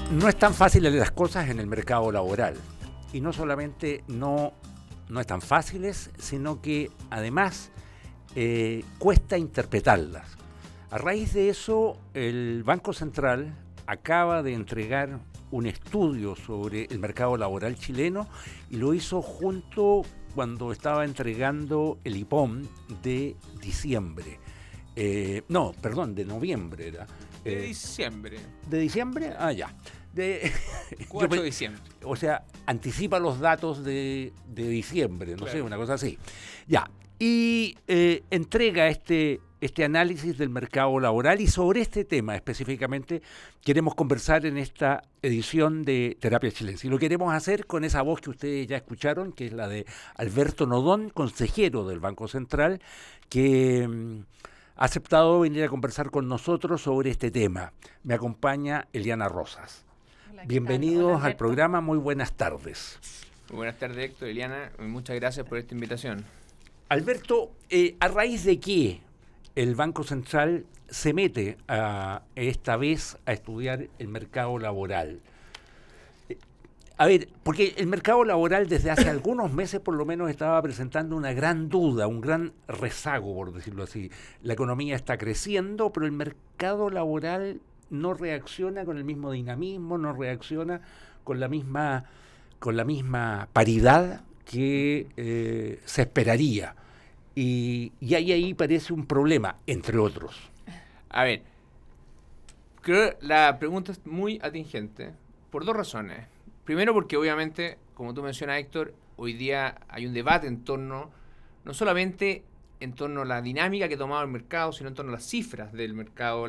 No es tan fáciles las cosas en el mercado laboral. Y no solamente no es tan fáciles, sino que además cuesta interpretarlas. A raíz de eso, el Banco Central acaba de entregar un estudio sobre el mercado laboral chileno y lo hizo junto cuando estaba entregando el IPOM de diciembre. De noviembre era. De diciembre. ¿De diciembre? Ah, ya. 4 de diciembre. O sea, anticipa los datos de diciembre, no sé, una cosa así. Ya. Y entrega este análisis del mercado laboral, y sobre este tema específicamente queremos conversar en esta edición de Terapia Chilense. Y lo queremos hacer con esa voz que ustedes ya escucharon, que es la de Alberto Nodón, consejero del Banco Central, que ha aceptado venir a conversar con nosotros sobre este tema. Me acompaña Eliana Rosas. Hola, Bienvenidos Hola, al programa, muy buenas tardes. Muy buenas tardes, Héctor, Eliana, muchas gracias por esta invitación. Alberto, ¿a raíz de qué el Banco Central se mete esta vez a estudiar el mercado laboral? A ver, porque el mercado laboral desde hace algunos meses por lo menos estaba presentando una gran duda, un gran rezago, por decirlo así. La economía está creciendo, pero el mercado laboral no reacciona con el mismo dinamismo, no reacciona con la misma paridad que se esperaría. Y ahí parece un problema, entre otros. A ver, creo que la pregunta es muy atingente por dos razones. Primero porque obviamente, como tú mencionas, Héctor, hoy día hay un debate en torno, no solamente en torno a la dinámica que ha tomado el mercado, sino en torno a las cifras del mercado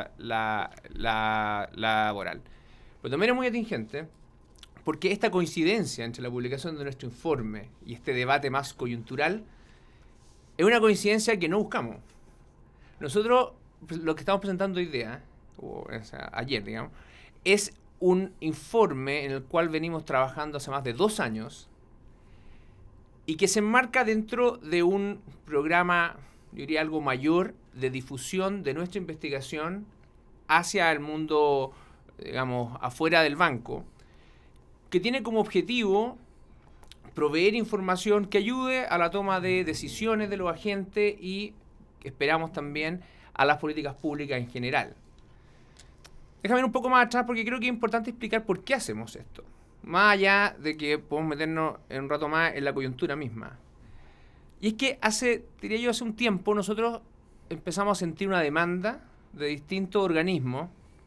laboral. Pero también es muy atingente porque esta coincidencia entre la publicación de nuestro informe y este debate más coyuntural es una coincidencia que no buscamos. Nosotros, lo que estamos presentando hoy día, ayer, digamos, es un informe en el cual venimos trabajando hace más de 2 años y que se enmarca dentro de un programa, yo diría algo mayor, de difusión de nuestra investigación hacia el mundo, digamos, afuera del banco, que tiene como objetivo proveer información que ayude a la toma de decisiones de los agentes y esperamos también a las políticas públicas en general. Déjame ir un poco más atrás porque creo que es importante explicar por qué hacemos esto. Más allá de que podemos meternos en un rato más en la coyuntura misma. Y es que hace un tiempo nosotros empezamos a sentir una demanda de distintos organismos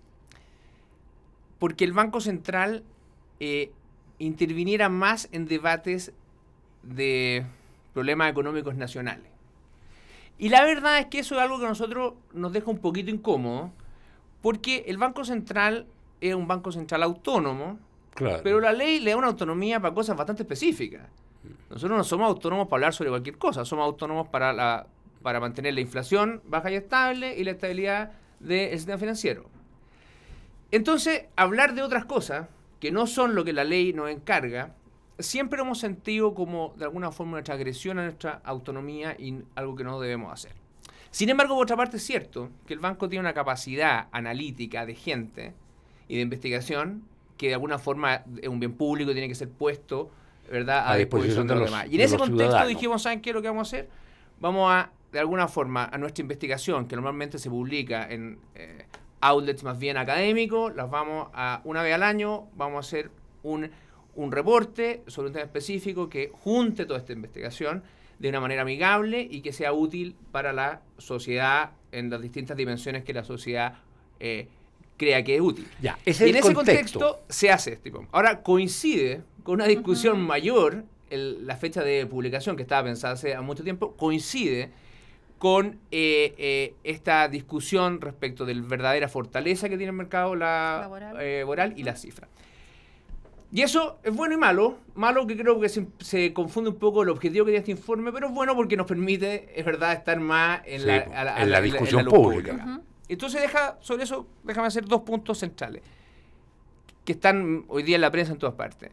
porque el Banco Central interviniera más en debates de problemas económicos nacionales. Y la verdad es que eso es algo que a nosotros nos deja un poquito incómodo, porque el Banco Central es un Banco Central autónomo, claro, pero la ley le da una autonomía para cosas bastante específicas. Nosotros no somos autónomos para hablar sobre cualquier cosa, somos autónomos para mantener la inflación baja y estable y la estabilidad del sistema financiero. Entonces, hablar de otras cosas que no son lo que la ley nos encarga, siempre lo hemos sentido como de alguna forma una transgresión a nuestra autonomía y algo que no debemos hacer. Sin embargo, por otra parte, es cierto que el banco tiene una capacidad analítica de gente y de investigación que de alguna forma es un bien público y tiene que ser puesto, ¿verdad?, a disposición de los demás. Y en ese contexto dijimos, ¿saben qué es lo que vamos a hacer? Vamos a, de alguna forma, a nuestra investigación, que normalmente se publica en outlets más bien académicos, las vamos a, una vez al año, vamos a hacer un reporte sobre un tema específico que junte toda esta investigación de una manera amigable y que sea útil para la sociedad en las distintas dimensiones que la sociedad crea que es útil. Ya, y en ese contexto se hace este tipo. Ahora coincide con una discusión mayor, la fecha de publicación que estaba pensada hace mucho tiempo, coincide con esta discusión respecto de la verdadera fortaleza que tiene el mercado laboral y la cifra. Y eso es bueno y malo. Malo que creo que se confunde un poco el objetivo que tiene este informe, pero es bueno porque nos permite, es verdad, estar más en la discusión pública. Entonces, sobre eso, déjame hacer 2 puntos centrales que están hoy día en la prensa en todas partes.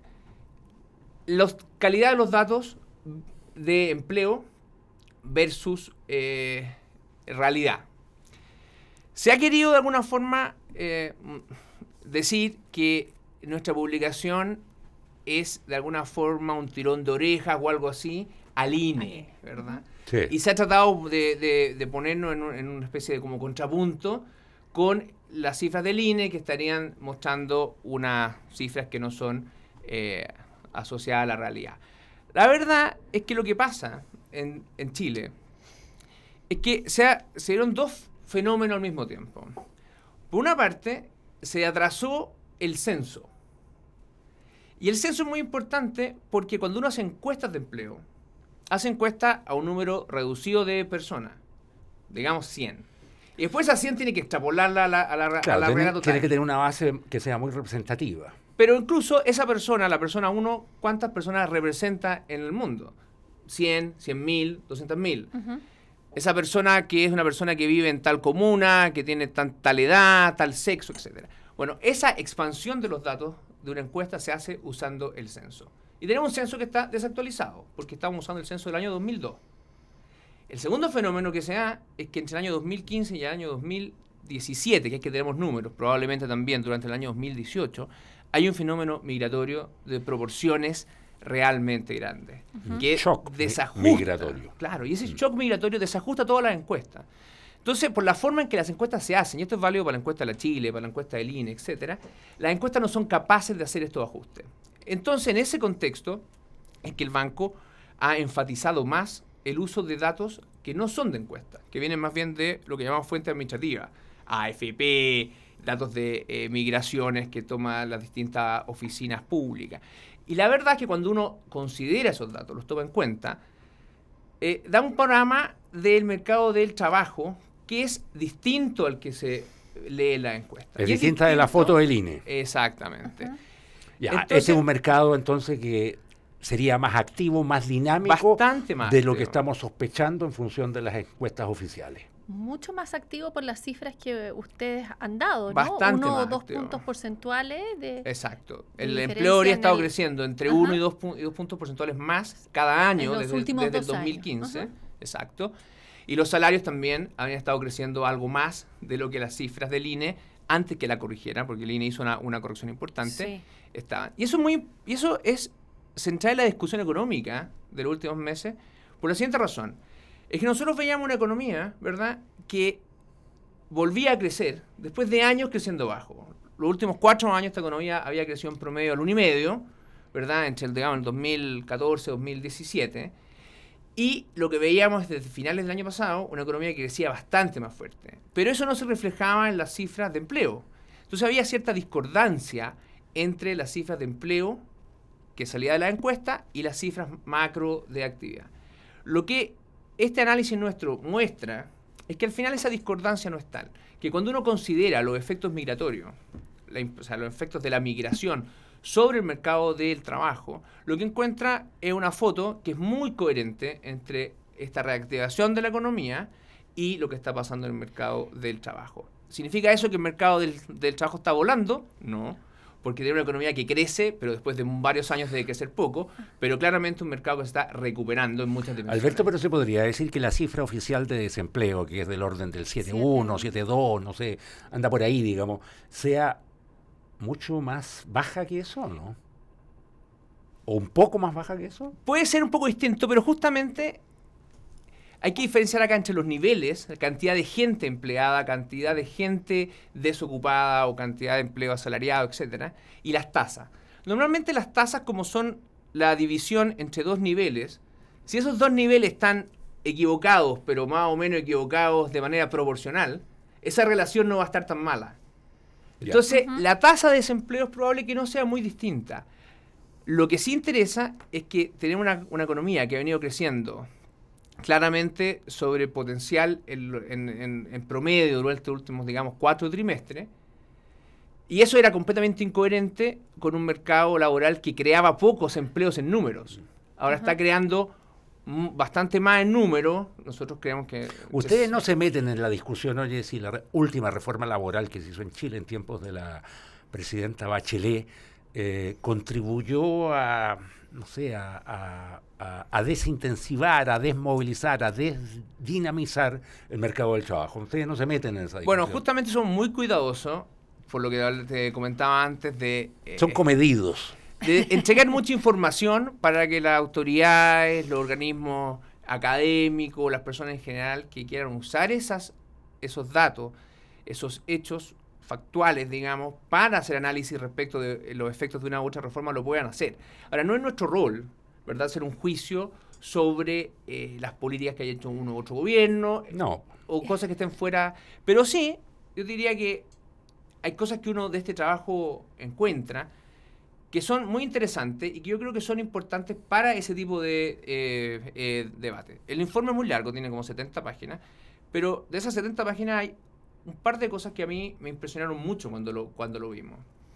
La calidad de los datos de empleo versus realidad. Se ha querido de alguna forma decir que nuestra publicación es de alguna forma un tirón de orejas o algo así al INE, ¿verdad? Sí. Y se ha tratado de ponernos en una especie de como contrapunto con las cifras del INE, que estarían mostrando unas cifras que no son asociadas a la realidad. La verdad es que lo que pasa en Chile es que se dieron dos fenómenos al mismo tiempo. Por una parte, se atrasó el censo. Y el censo es muy importante porque cuando uno hace encuestas de empleo, hace encuestas a un número reducido de personas, digamos 100. Y después a 100 tiene que extrapolarla a la realidad total. Tiene que tener una base que sea muy representativa. Pero incluso esa persona, la persona 1, ¿cuántas personas representa en el mundo? 100, 100.000, 200.000. Uh-huh. Esa persona que es una persona que vive en tal comuna, que tiene tal edad, tal sexo, etc. Bueno, esa expansión de los datos de una encuesta se hace usando el censo. Y tenemos un censo que está desactualizado, porque estamos usando el censo del año 2002. El segundo fenómeno que se da es que entre el año 2015 y el año 2017, que es que tenemos números, probablemente también durante el año 2018, hay un fenómeno migratorio de proporciones realmente grandes. Uh-huh. Que shock desajusta. Migratorio. Claro, y ese shock migratorio desajusta todas las encuestas. Entonces, por la forma en que las encuestas se hacen, y esto es válido para la encuesta de la Chile, para la encuesta del INE, etcétera, las encuestas no son capaces de hacer estos ajustes. Entonces, en ese contexto, es que el banco ha enfatizado más el uso de datos que no son de encuestas, que vienen más bien de lo que llamamos fuente administrativa, AFP, datos de migraciones que toman las distintas oficinas públicas. Y la verdad es que cuando uno considera esos datos, los toma en cuenta, da un panorama del mercado del trabajo que es distinto al que se lee en la encuesta. Es distinta de la foto del INE. Exactamente. Uh-huh. Ya, entonces, este es un mercado entonces que sería más activo, más dinámico bastante más de lo que estamos sospechando en función de las encuestas oficiales. Mucho más activo por las cifras que ustedes han dado, ¿no? Bastante 1 o más 2 activo. Puntos porcentuales de... Exacto. El empleo habría estado creciendo entre 1 y 2 puntos porcentuales más cada año desde el 2015. Exacto. Y los salarios también habrían estado creciendo algo más de lo que las cifras del INE, antes que la corrigieran, porque el INE hizo una corrección importante, estaban. Y eso es central en la discusión económica de los últimos meses, por la siguiente razón. Es que nosotros veíamos una economía, ¿verdad?, que volvía a crecer después de años creciendo bajo. Los últimos 4 años esta economía había crecido en promedio al 1,5, ¿verdad?, entre el 2014 y 2017. Y lo que veíamos desde finales del año pasado, una economía que crecía bastante más fuerte. Pero eso no se reflejaba en las cifras de empleo. Entonces había cierta discordancia entre las cifras de empleo que salía de la encuesta y las cifras macro de actividad. Lo que este análisis nuestro muestra es que al final esa discordancia no es tal. Que cuando uno considera los efectos migratorios, o sea, los efectos de la migración sobre el mercado del trabajo, lo que encuentra es una foto que es muy coherente entre esta reactivación de la economía y lo que está pasando en el mercado del trabajo. ¿Significa eso que el mercado del trabajo está volando? No, porque tiene una economía que crece, pero después de varios años de crecer poco, pero claramente un mercado que se está recuperando en muchas dimensiones. Alberto, pero se podría decir que la cifra oficial de desempleo, que es del orden del 7,1, 7,2, no sé, anda por ahí, digamos, sea mucho más baja que eso, ¿no? ¿O un poco más baja que eso? Puede ser un poco distinto, pero justamente hay que diferenciar acá entre los niveles, la cantidad de gente empleada, cantidad de gente desocupada o cantidad de empleo asalariado, etcétera, y las tasas. Normalmente las tasas, como son la división entre dos niveles, si esos dos niveles están equivocados, pero más o menos equivocados de manera proporcional, esa relación no va a estar tan mala. Entonces, la tasa de desempleo es probable que no sea muy distinta. Lo que sí interesa es que tenemos una economía que ha venido creciendo claramente sobre potencial en promedio durante los últimos, digamos, 4 trimestres. Y eso era completamente incoherente con un mercado laboral que creaba pocos empleos en números. Ahora está creando bastante más en número. Nosotros creemos que... Ustedes no se meten en la discusión, oye, si la última reforma laboral que se hizo en Chile en tiempos de la presidenta Bachelet contribuyó a, no sé, a desintensivar, a desmovilizar, a desdinamizar el mercado del trabajo. Ustedes no se meten en esa discusión. Bueno, justamente somos muy cuidadosos por lo que te comentaba antes, son comedidos. De entregar mucha información para que las autoridades, los organismos académicos, las personas en general que quieran usar esos datos, esos hechos factuales, digamos, para hacer análisis respecto de los efectos de una u otra reforma, lo puedan hacer. Ahora, no es nuestro rol, ¿verdad?, hacer un juicio sobre las políticas que haya hecho uno u otro gobierno, no, o cosas que estén fuera, pero sí, yo diría que hay cosas que uno de este trabajo encuentra que son muy interesantes y que yo creo que son importantes para ese tipo de debate. El informe es muy largo, tiene como 70 páginas, pero de esas 70 páginas hay un par de cosas que a mí me impresionaron mucho cuando lo vimos.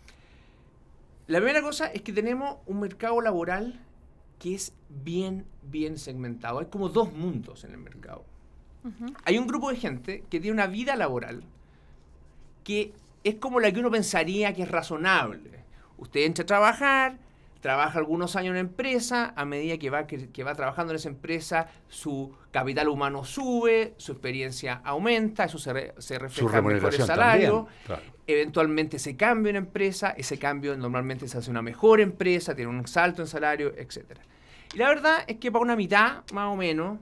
La primera cosa es que tenemos un mercado laboral que es bien segmentado. Hay como dos mundos en el mercado. Uh-huh. Hay un grupo de gente que tiene una vida laboral que es como la que uno pensaría que es razonable. Usted entra a trabajar, trabaja algunos años en una empresa, a medida que va trabajando en esa empresa, su capital humano sube, su experiencia aumenta, eso se refleja en mejores salarios. Claro. Eventualmente se cambia una empresa, ese cambio normalmente se hace una mejor empresa, tiene un salto en salario, etc. Y la verdad es que para una mitad, más o menos,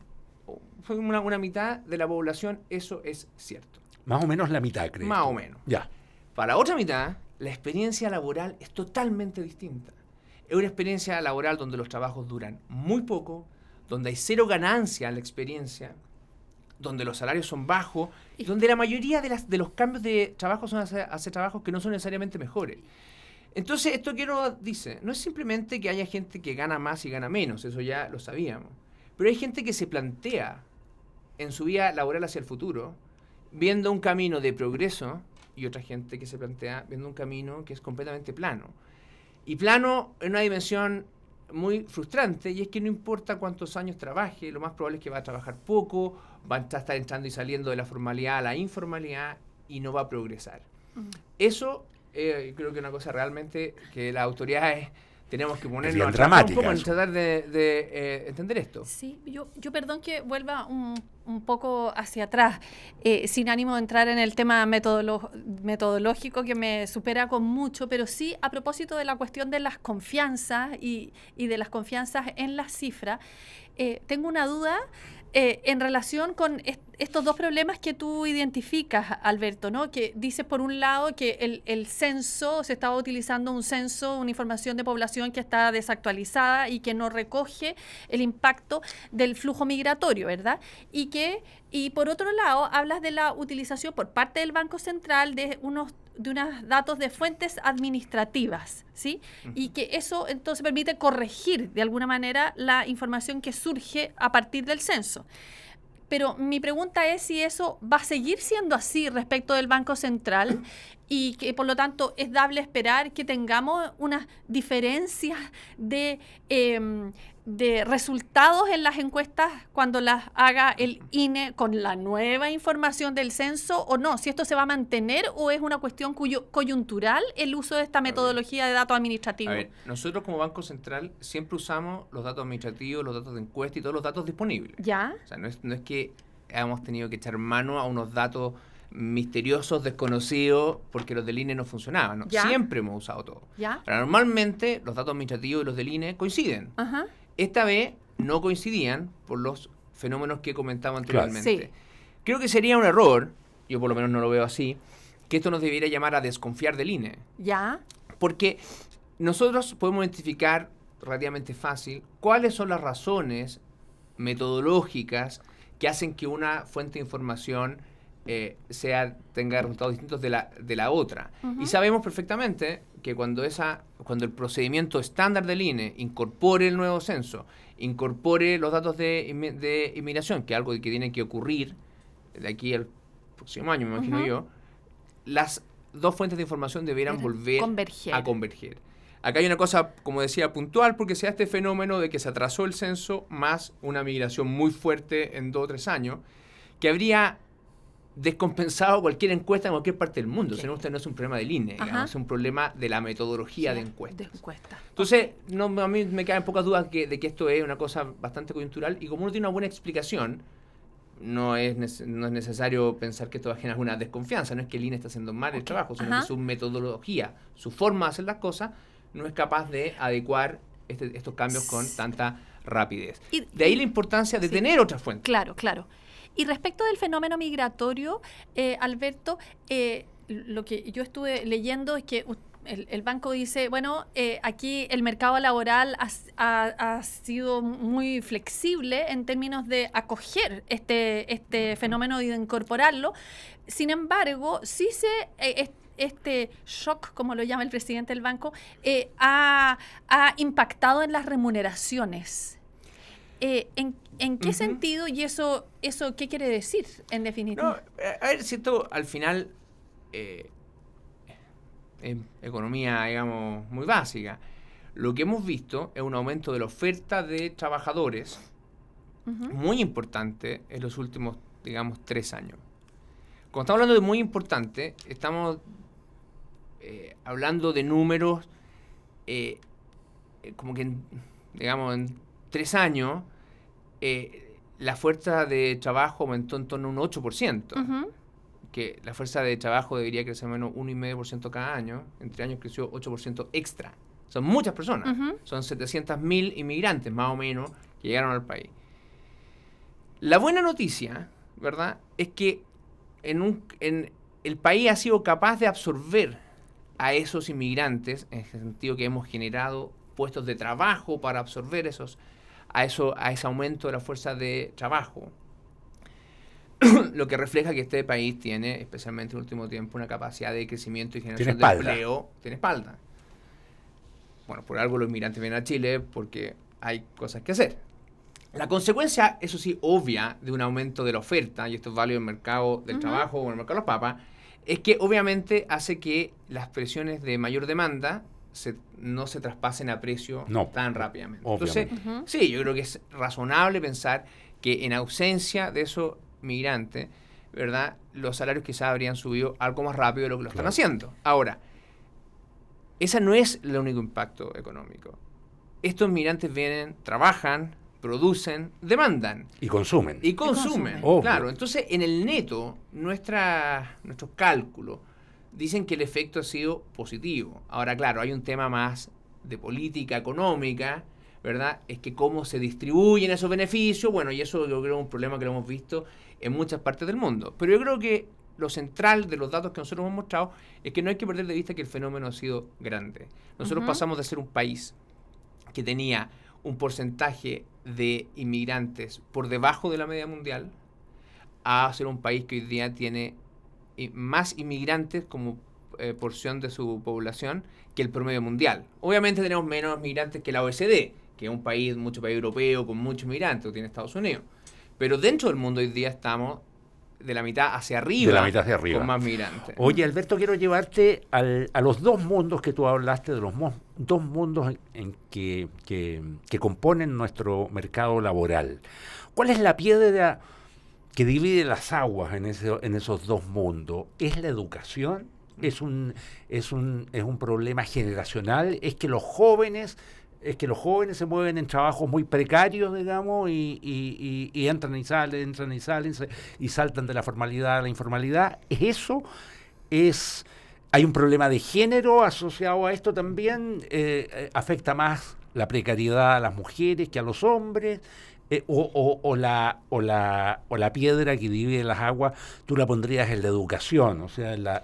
una mitad de la población, eso es cierto. Más o menos la mitad, creo. Más o menos. Ya. Para la otra mitad, la experiencia laboral es totalmente distinta. Es una experiencia laboral donde los trabajos duran muy poco, donde hay cero ganancia en la experiencia, donde los salarios son bajos, y donde la mayoría de los cambios de trabajo son hacia trabajos que no son necesariamente mejores. Entonces, esto que nos dice, no es simplemente que haya gente que gana más y gana menos, eso ya lo sabíamos, pero hay gente que se plantea en su vida laboral hacia el futuro, viendo un camino de progreso, y otra gente que se plantea viendo un camino que es completamente plano. Y plano en una dimensión muy frustrante, y es que no importa cuántos años trabaje, lo más probable es que va a trabajar poco, va a estar entrando y saliendo de la formalidad a la informalidad y no va a progresar. Uh-huh. Eso creo que es una cosa realmente que las autoridades tenemos que ponernos a trabajar un poco en tratar de entender esto. Sí, yo perdón que vuelva un poco hacia atrás, sin ánimo de entrar en el tema metodológico que me supera con mucho, pero sí a propósito de la cuestión de las confianzas y de las confianzas en las cifras, tengo una duda en relación con estos dos problemas que tú identificas, Alberto, ¿no? Que dices por un lado que el censo, se estaba utilizando un censo, una información de población que está desactualizada y que no recoge el impacto del flujo migratorio, ¿verdad? Y por otro lado, hablas de la utilización por parte del Banco Central de unos datos de fuentes administrativas, ¿sí? Uh-huh. Y que eso entonces permite corregir de alguna manera la información que surge a partir del censo. Pero mi pregunta es si eso va a seguir siendo así respecto del Banco Central y que por lo tanto es dable esperar que tengamos unas diferencias de resultados en las encuestas cuando las haga el INE con la nueva información del censo o no, si esto se va a mantener o es una cuestión coyuntural el uso de esta metodología de datos administrativos. A ver, nosotros como Banco Central siempre usamos los datos administrativos, los datos de encuesta y todos los datos disponibles. ¿Ya? O sea, no es que hemos tenido que echar mano a unos datos misteriosos, desconocidos, porque los del INE no funcionaban, ¿no? Siempre hemos usado todo. ¿Ya? Pero normalmente los datos administrativos y los del INE coinciden. Ajá. Esta vez no coincidían por los fenómenos que comentaba anteriormente. Claro. Sí. Creo que sería un error, yo por lo menos no lo veo así, que esto nos debiera llamar a desconfiar del INE. ¿Ya? Porque nosotros podemos identificar relativamente fácil cuáles son las razones metodológicas que hacen que una fuente de información tenga resultados distintos de la otra. Uh-huh. Y sabemos perfectamente que cuando el procedimiento estándar del INE incorpore el nuevo censo, incorpore los datos de inmigración, que es algo que tiene que ocurrir de aquí al próximo año, me imagino uh-huh. yo, las dos fuentes de información deberán volver a converger. Acá hay una cosa, como decía, puntual, porque se da este fenómeno de que se atrasó el censo más una migración muy fuerte en 2 o 3 años, que habría descompensado cualquier encuesta en cualquier parte del mundo. Okay. Usted no es un problema del INE, digamos, es un problema de la metodología de encuestas. Entonces, a mí me quedan pocas dudas de que esto es una cosa bastante coyuntural y como uno tiene una buena explicación, no es necesario pensar que esto va a generar alguna desconfianza. No es que el INE está haciendo mal el trabajo, sino que su metodología, su forma de hacer las cosas, no es capaz de adecuar estos cambios con tanta rapidez. De ahí la importancia de tener otras fuentes. Claro, claro. Y respecto del fenómeno migratorio, Alberto, lo que yo estuve leyendo es que el banco dice, bueno, aquí el mercado laboral ha sido muy flexible en términos de acoger este fenómeno y de incorporarlo. Sin embargo, sí este shock, como lo llama el presidente del banco, ha impactado en las remuneraciones. ¿En qué sentido y eso qué quiere decir en definitiva? No, a ver, siento al final en economía, digamos, muy básica. Lo que hemos visto es un aumento de la oferta de trabajadores muy importante en los últimos, digamos, 3 años. Cuando estamos hablando de muy importante, estamos hablando de números como que, digamos, en 3 años la fuerza de trabajo aumentó en torno a un 8%. Que la fuerza de trabajo debería crecer menos 1,5% cada año. Entre años creció 8% extra. Son muchas personas. Son 700.000 inmigrantes, más o menos, que llegaron al país. La buena noticia, ¿verdad?, es que en el país ha sido capaz de absorber a esos inmigrantes, en el sentido que hemos generado puestos de trabajo para absorber a ese aumento de la fuerza de trabajo. Lo que refleja que este país tiene, especialmente en el último tiempo, una capacidad de crecimiento y generación de empleo. Tiene espalda. Bueno, por algo los inmigrantes vienen a Chile, porque hay cosas que hacer. La consecuencia, eso sí, obvia, de un aumento de la oferta, y esto es válido en el mercado del trabajo o en el mercado de las papas, es que obviamente hace que las presiones de mayor demanda no se traspasen a precio tan rápidamente. Obviamente. Entonces, sí, yo creo que es razonable pensar que en ausencia de esos migrantes, ¿verdad?, los salarios quizás habrían subido algo más rápido de lo que lo están haciendo. Ahora, ese no es el único impacto económico. Estos migrantes vienen, trabajan, producen, demandan. Y consumen. Claro. Entonces, en el neto, nuestros cálculos dicen que el efecto ha sido positivo. Ahora, claro, hay un tema más de política económica, ¿verdad? Es que cómo se distribuyen esos beneficios, bueno, y eso yo creo que es un problema que lo hemos visto en muchas partes del mundo. Pero yo creo que lo central de los datos que nosotros hemos mostrado es que no hay que perder de vista que el fenómeno ha sido grande. Nosotros pasamos de ser un país que tenía un porcentaje de inmigrantes por debajo de la media mundial a ser un país que hoy día tiene más inmigrantes como porción de su población que el promedio mundial. Obviamente tenemos menos migrantes que la OECD, que es mucho país europeo con muchos migrantes, o tiene Estados Unidos. Pero dentro del mundo hoy día estamos de la mitad hacia arriba. De la mitad hacia arriba. Con más migrantes. Oye, Alberto, quiero llevarte a los dos mundos que tú hablaste, de los dos mundos en que componen nuestro mercado laboral. ¿Cuál es la piedra que divide las aguas en esos dos mundos? ¿Es la educación? ¿Es un problema generacional? ¿Es que los jóvenes se mueven en trabajos muy precarios, digamos, y entran y salen, y saltan de la formalidad a la informalidad? ¿Es eso? ¿Hay un problema de género asociado a esto también? ¿Afecta más la precariedad a las mujeres que a los hombres? O la piedra que divide las aguas, tú la pondrías en la educación, o sea, en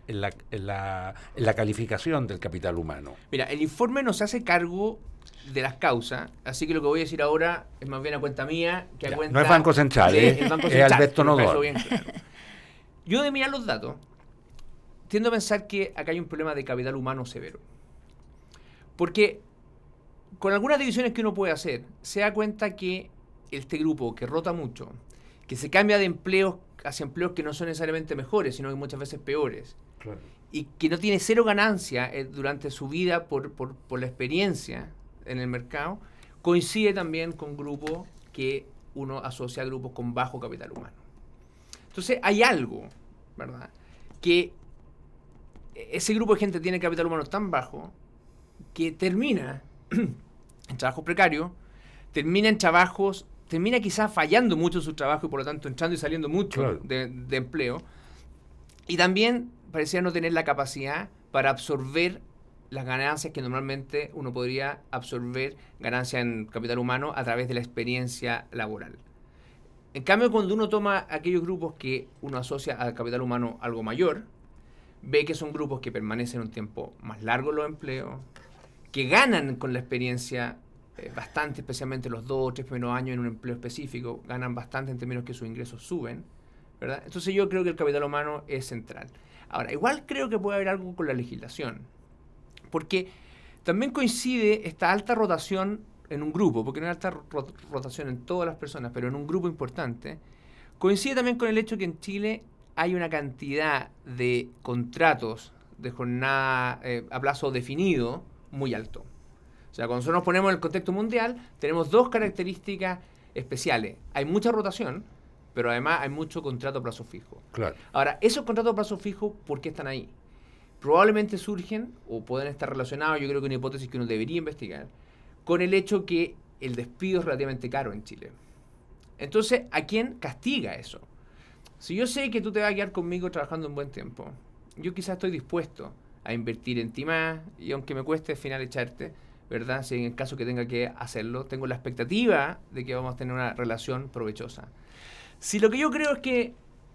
la calificación del capital humano. Mira, el informe no se hace cargo de las causas, así que lo que voy a decir ahora es más bien a cuenta mía que a cuenta... No es Banco Central, es Alberto Nodón. Claro. Yo de mirar los datos, tiendo a pensar que acá hay un problema de capital humano severo. Porque con algunas divisiones que uno puede hacer, se da cuenta que este grupo que rota mucho, que se cambia de empleos hacia empleos que no son necesariamente mejores, sino que muchas veces peores, claro, y que no tiene cero ganancia durante su vida por la experiencia en el mercado, coincide también con grupos que uno asocia a grupos con bajo capital humano. Entonces hay algo, ¿verdad?, que ese grupo de gente tiene capital humano tan bajo que termina en trabajos precarios, termina en trabajos termina quizás fallando mucho en su trabajo y por lo tanto entrando y saliendo mucho Claro. de empleo. Y también parecía no tener la capacidad para absorber las ganancias que normalmente uno podría absorber, ganancias en capital humano, a través de la experiencia laboral. En cambio, cuando uno toma aquellos grupos que uno asocia al capital humano algo mayor, ve que son grupos que permanecen un tiempo más largo en los empleos, que ganan con la experiencia bastante, especialmente los 2 o 3 primeros años en un empleo específico, ganan bastante en términos que sus ingresos suben, ¿verdad? Entonces yo creo que el capital humano es central. Ahora, igual creo que puede haber algo con la legislación, porque también coincide esta alta rotación en un grupo, porque no hay alta rotación en todas las personas, pero en un grupo importante, coincide también con el hecho que en Chile hay una cantidad de contratos de jornada a plazo definido muy alto. O sea, cuando nosotros nos ponemos en el contexto mundial, tenemos 2 características especiales. Hay mucha rotación, pero además hay mucho contrato a plazo fijo. Claro. Ahora, esos contratos a plazo fijo, ¿por qué están ahí? Probablemente surgen, o pueden estar relacionados, yo creo que una hipótesis que uno debería investigar, con el hecho que el despido es relativamente caro en Chile. Entonces, ¿a quién castiga eso? Si yo sé que tú te vas a quedar conmigo trabajando un buen tiempo, yo quizás estoy dispuesto a invertir en ti más, y aunque me cueste al final echarte, ¿verdad? Si en el caso que tenga que hacerlo, tengo la expectativa de que vamos a tener una relación provechosa. Si lo que yo creo es que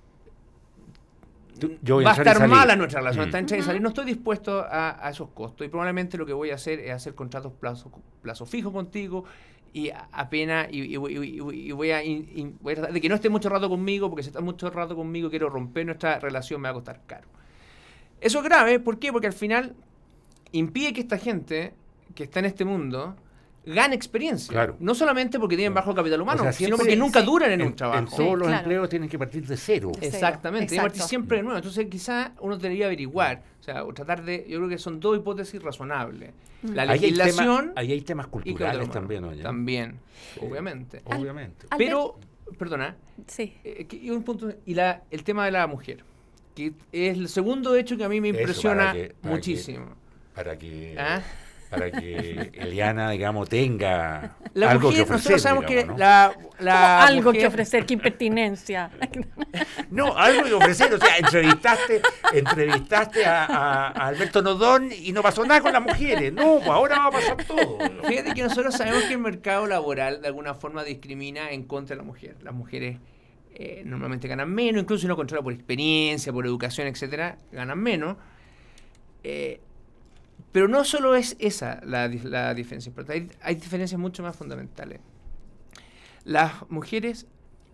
va a estar mala nuestra relación, está entrar y salir, no estoy dispuesto a esos costos, y probablemente lo que voy a hacer es hacer contratos plazo fijo contigo, y apenas voy a tratar de que no esté mucho rato conmigo, porque si está mucho rato conmigo quiero romper nuestra relación, me va a costar caro. Eso es grave, ¿por qué? Porque al final impide que esta gente que está en este mundo gane experiencia. Claro. No solamente porque tienen bajo capital humano, O sea, sino siempre porque nunca sí. duran en un En trabajo. todos los claro. empleos tienen que partir de cero. De cero. Exactamente, tiene que partir Exacto. siempre de nuevo. Entonces quizás uno debería averiguar, o sea, o tratar de, yo creo que son 2 hipótesis razonables. La Ahí hay legislación ahí hay temas y culturales capital humano. también, oye. También, obviamente. Obviamente. Pero, perdona, Sí. y un punto, y el tema de la mujer, que es el segundo hecho que a mí me Eso, impresiona para que- muchísimo. Para que, ¿Ah? para que Eliana, digamos, tenga La algo mujer, que ofrecer, nosotros sabemos digamos, que ¿no? la Algo mujer- que ofrecer, qué impertinencia. No, algo que ofrecer, o sea, entrevistaste a Alberto Nodón y no pasó nada con las mujeres. No, pues ahora va a pasar todo. Fíjate que nosotros sabemos que el mercado laboral de alguna forma discrimina en contra de la mujer. Las mujeres normalmente ganan menos, incluso si uno controla por experiencia, por educación, etcétera, ganan menos. Pero no solo es esa la diferencia, pero hay diferencias mucho más fundamentales. Las mujeres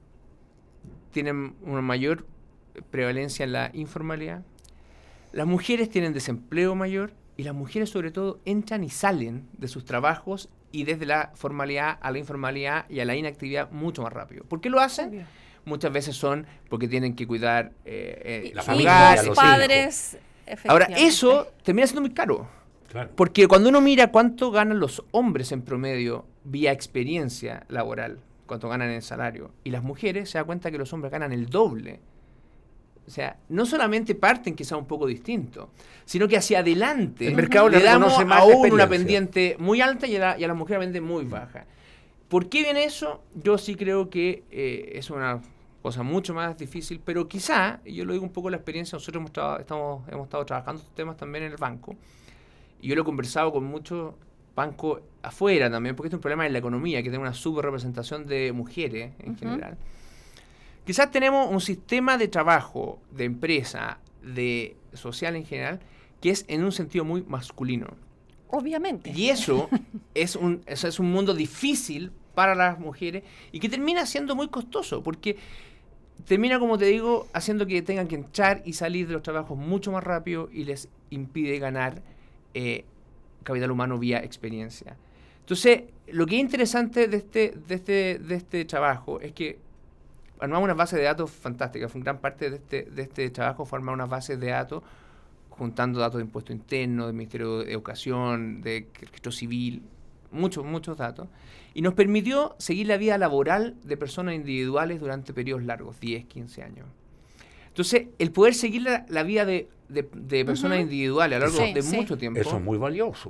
tienen una mayor prevalencia en la informalidad, las mujeres tienen desempleo mayor y las mujeres sobre todo entran y salen de sus trabajos y desde la formalidad a la informalidad y a la inactividad mucho más rápido. ¿Por qué lo hacen? Obvio. Muchas veces son porque tienen que cuidar La su familia, hogar, los Hijos, hijos. padres. Ahora, efectivamente. eso termina siendo muy caro. Claro. Porque cuando uno mira cuánto ganan los hombres en promedio vía experiencia laboral, cuánto ganan en el salario, y las mujeres, se da cuenta que los hombres ganan el doble. O sea, no solamente parten quizá un poco distinto, sino que hacia adelante El mercado le le damos reconoce más a la uno una experiencia. pendiente muy alta y a la mujer una pendiente muy baja. ¿Por qué viene eso? Yo sí creo que es una cosa mucho más difícil, pero quizá, y yo lo digo un poco la experiencia, nosotros hemos estado trabajando estos temas también en el banco, y yo lo he conversado con muchos bancos afuera también, porque este es un problema en la economía, que tiene una subrepresentación de mujeres en general. Quizás tenemos un sistema de trabajo, de empresa, de social en general, que es en un sentido muy masculino. Obviamente. Y eso es un mundo difícil para las mujeres y que termina siendo muy costoso, porque termina, como te digo, haciendo que tengan que entrar y salir de los trabajos mucho más rápido y les impide ganar capital humano vía experiencia. Entonces, lo que es interesante de este trabajo es que armamos una base de datos fantástica. Gran parte de este trabajo fue armar unas bases de datos juntando datos de impuesto interno, del Ministerio de Educación, de registro civil, muchos datos, y nos permitió seguir la vida laboral de personas individuales durante periodos largos, 10, 15 años. Entonces, el poder seguir la vida de personas individuales a lo largo Sí, de sí. mucho tiempo Eso es muy valioso.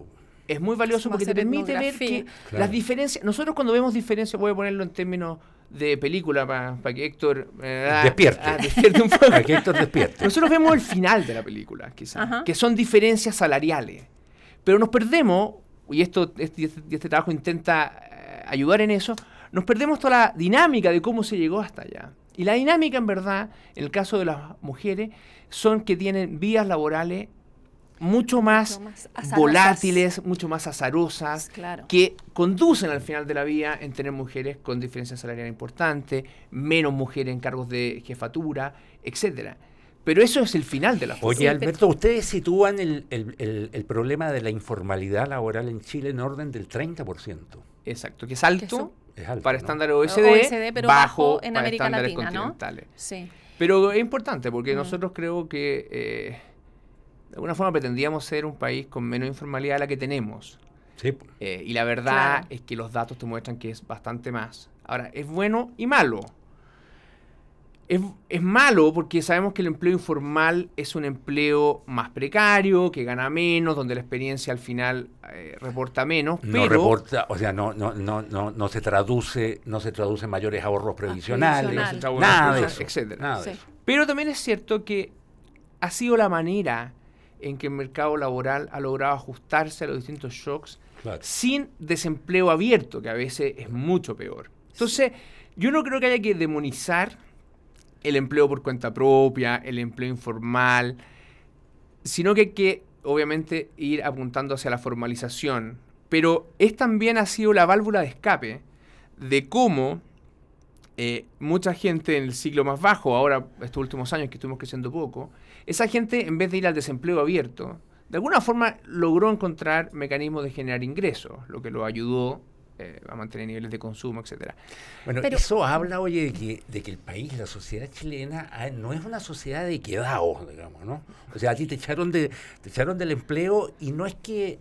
es muy valioso Como porque te hacer permite ver etnografía. que Claro. las diferencias, nosotros cuando vemos diferencias, voy a ponerlo en términos de película para que Héctor Despierte. despierte un poco. Para que Héctor despierte. Nosotros vemos el final de la película, quizás, Ajá. que son diferencias salariales. Pero nos perdemos, y este trabajo intenta ayudar en eso, nos perdemos toda la dinámica de cómo se llegó hasta allá. Y la dinámica, en verdad, en el caso de las mujeres, son que tienen vías laborales mucho más azarosas. volátiles, mucho más azarosas, Claro. que conducen al final de la vía en tener mujeres con diferencia salarial importante, menos mujeres en cargos de jefatura, etcétera. Pero eso es el final de la foto. Oye, Sí, Alberto, ustedes sitúan el problema de la informalidad laboral en Chile en orden del 30%. Exacto, que es alto Eso. Es alto, para ¿no? estándares OECD, pero bajo en para América estándares Latina, ¿no? continentales. Sí. Pero es importante porque nosotros creo que de alguna forma pretendíamos ser un país con menos informalidad de la que tenemos. Sí. Y la verdad Claro. es que los datos te muestran que es bastante más. Ahora, es bueno y malo. Es malo porque sabemos que el empleo informal es un empleo más precario, que gana menos, donde la experiencia al final reporta menos, No pero reporta, o sea, no se traduce en mayores ahorros previsionales, previsional. nada de eso, etcétera. nada de Sí. eso. Pero también es cierto que ha sido la manera en que el mercado laboral ha logrado ajustarse a los distintos shocks Claro. sin desempleo abierto, que a veces es mucho peor. Entonces, yo no creo que haya que demonizar el empleo por cuenta propia, el empleo informal, sino que hay que, obviamente, ir apuntando hacia la formalización. Pero también ha sido la válvula de escape de cómo mucha gente en el ciclo más bajo, ahora estos últimos años que estuvimos creciendo poco, esa gente, en vez de ir al desempleo abierto, de alguna forma logró encontrar mecanismos de generar ingresos, lo que lo ayudó a mantener niveles de consumo, etcétera. Bueno, Pero- eso habla, oye, de que el país, la sociedad chilena, no es una sociedad de quedaos, digamos, ¿no? O sea, a ti te echaron del empleo y no es que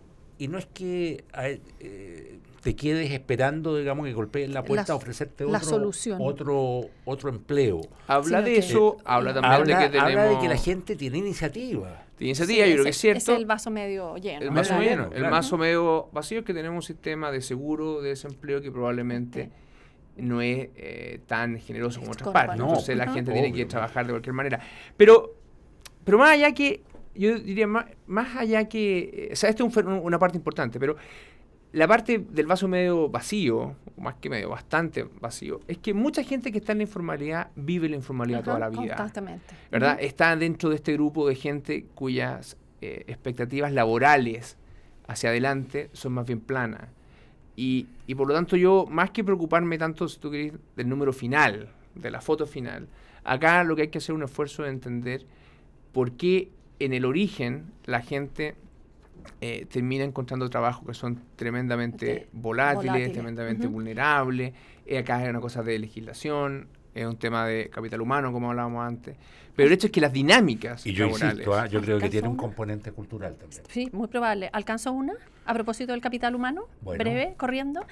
te quedes esperando, digamos, que golpeen la puerta a ofrecerte la solución. otro empleo. Habla Sino de que- eso, habla también de que tenemos Habla de que la gente tiene iniciativa. iniciativa, yo creo que es cierto. Es el vaso medio lleno. El vaso Claro, lleno, el claro. vaso medio vacío es que tenemos un sistema de seguro de desempleo que probablemente no es tan generoso como otras Como partes. no, Entonces la ajá. gente tiene que Obvio. trabajar de cualquier manera. Pero más allá que, yo diría, más allá que, o sea, esto es una parte importante, pero la parte del vaso medio vacío, o más que medio, bastante vacío, es que mucha gente que está en la informalidad vive la informalidad Ajá, toda la vida. constantemente. ¿Verdad? Está dentro de este grupo de gente cuyas expectativas laborales hacia adelante son más bien planas. Y por lo tanto yo, más que preocuparme tanto, si tú querés, del número final, de la foto final, acá lo que hay que hacer es un esfuerzo de entender por qué en el origen la gente termina encontrando trabajos que son tremendamente volátiles, tremendamente Ujú. vulnerables. Acá es una cosa de legislación, es un tema de capital humano, como hablábamos antes. Pero el hecho es que las dinámicas Y yo laborales... insisto, yo creo que tiene un ¿Alcanza una? componente cultural también. Sí, muy probable. ¿Alcanzo una? A propósito del capital humano, Bueno. breve, corriendo.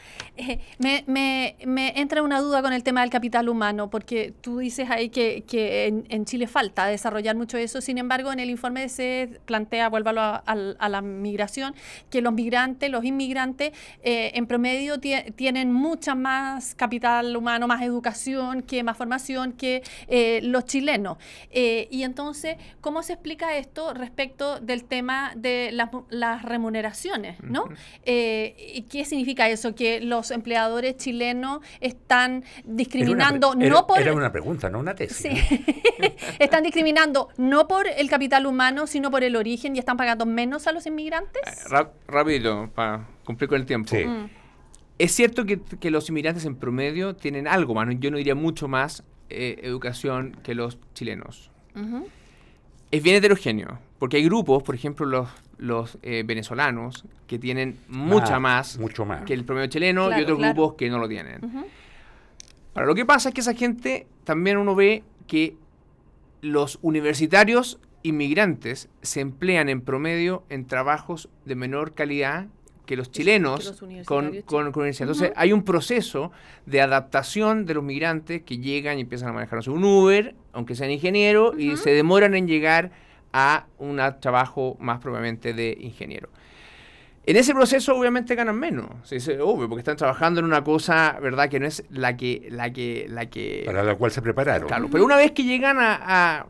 Me entra una duda con el tema del capital humano, porque tú dices ahí que en Chile falta desarrollar mucho eso. Sin embargo, en el informe se plantea, vuelvo a la migración, que los migrantes, los inmigrantes, en promedio tienen mucha más capital humano, más educación, más formación que los chilenos. Y entonces, ¿cómo se explica esto respecto del tema de las remuneraciones? ¿No? Ujú. ¿Y qué significa eso? Que los empleadores chilenos están discriminando Era una pregunta, no una tesis. Sí. ¿no? Están discriminando no por el capital humano, sino por el origen y están pagando menos a los inmigrantes. Rápido, para cumplir con el tiempo. Sí. Es cierto que los inmigrantes en promedio tienen algo más, yo no diría mucho más educación que los chilenos. Ujú. Es bien heterogéneo, porque hay grupos, por ejemplo los venezolanos, que tienen mucho más que el promedio chileno, Claro, y otros claro. grupos que no lo tienen. Ujú. Ahora, lo que pasa es que esa gente, también uno ve que los universitarios inmigrantes se emplean en promedio en trabajos de menor calidad que los chilenos los universitarios con chilenos. universidad. Entonces, Ujú. hay un proceso de adaptación de los migrantes que llegan y empiezan a manejar un Uber, aunque sean ingenieros, y se demoran en llegar a un trabajo más propiamente de ingeniero. En ese proceso obviamente ganan menos, sí, es obvio, porque están trabajando en una cosa, ¿verdad?, que no es la que para la cual se prepararon. Claro, pero una vez que llegan a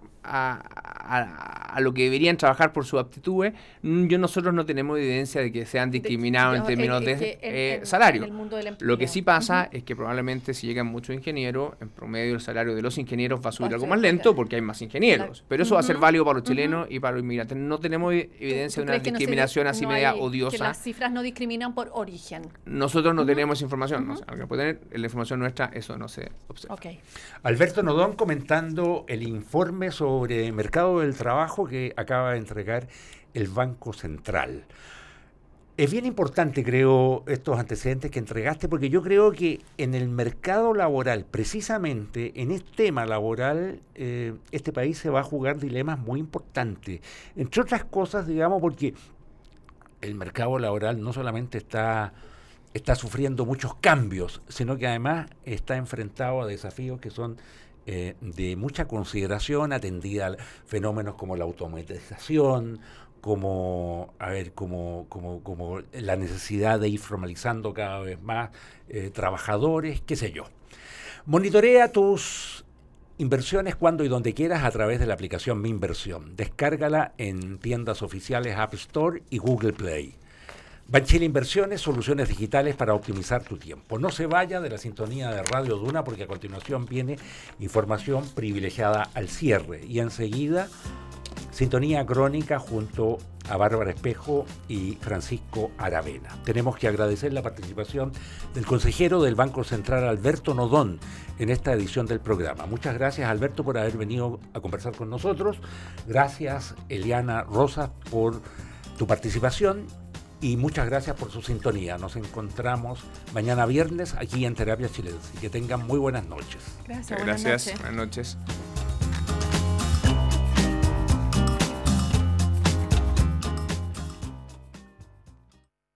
lo que deberían trabajar por sus aptitudes, nosotros no tenemos evidencia de que sean discriminados en términos de salario. Lo que sí pasa es que probablemente si llegan muchos ingenieros, en promedio el salario de los ingenieros va a subir algo más lento porque hay más ingenieros. Pero eso va a ser válido para los chilenos y para los inmigrantes. No tenemos evidencia de una discriminación así media odiosa. Que las cifras no discriminan por origen. Nosotros no tenemos esa información. No sé, aunque puede tener la información nuestra, eso no se observa. Okay. Alberto Nodón comentando el informe sobre mercado del trabajo que acaba de entregar el Banco Central. Es bien importante, creo, estos antecedentes que entregaste, porque yo creo que en el mercado laboral, precisamente en este tema laboral, este país se va a jugar dilemas muy importantes. Entre otras cosas, digamos, porque el mercado laboral no solamente está sufriendo muchos cambios, sino que además está enfrentado a desafíos que son de mucha consideración, atendida a fenómenos como la automatización, como la necesidad de ir formalizando cada vez más trabajadores, qué sé yo. Monitorea tus inversiones cuando y donde quieras a través de la aplicación Mi Inversión. Descárgala en tiendas oficiales App Store y Google Play. Banchile Inversiones, soluciones digitales para optimizar tu tiempo. No se vaya de la sintonía de Radio Duna porque a continuación viene información privilegiada al cierre. Y enseguida, sintonía crónica junto a Bárbara Espejo y Francisco Aravena. Tenemos que agradecer la participación del consejero del Banco Central, Alberto Nodón, en esta edición del programa. Muchas gracias, Alberto, por haber venido a conversar con nosotros. Gracias, Eliana Rosas, por tu participación. Y muchas gracias por su sintonía. Nos encontramos mañana viernes aquí en Terapia Chilensis. Que tengan muy buenas noches. Gracias. Buenas noches.